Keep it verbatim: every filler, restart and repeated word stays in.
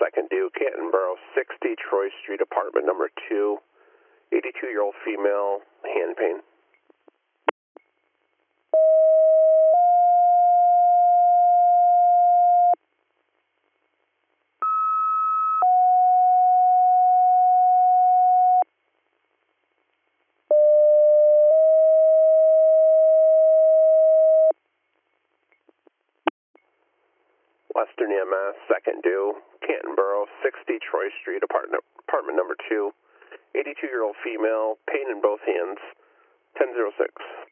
second due, Cantonboro, sixty Troy Street, apartment number two, eighty-two-year-old female, hand pain. Western E M S, second due, Cantonboro, sixty Troy Street, apartment, apartment number two, eighty-two-year-old female, pain in both hands, ten oh six.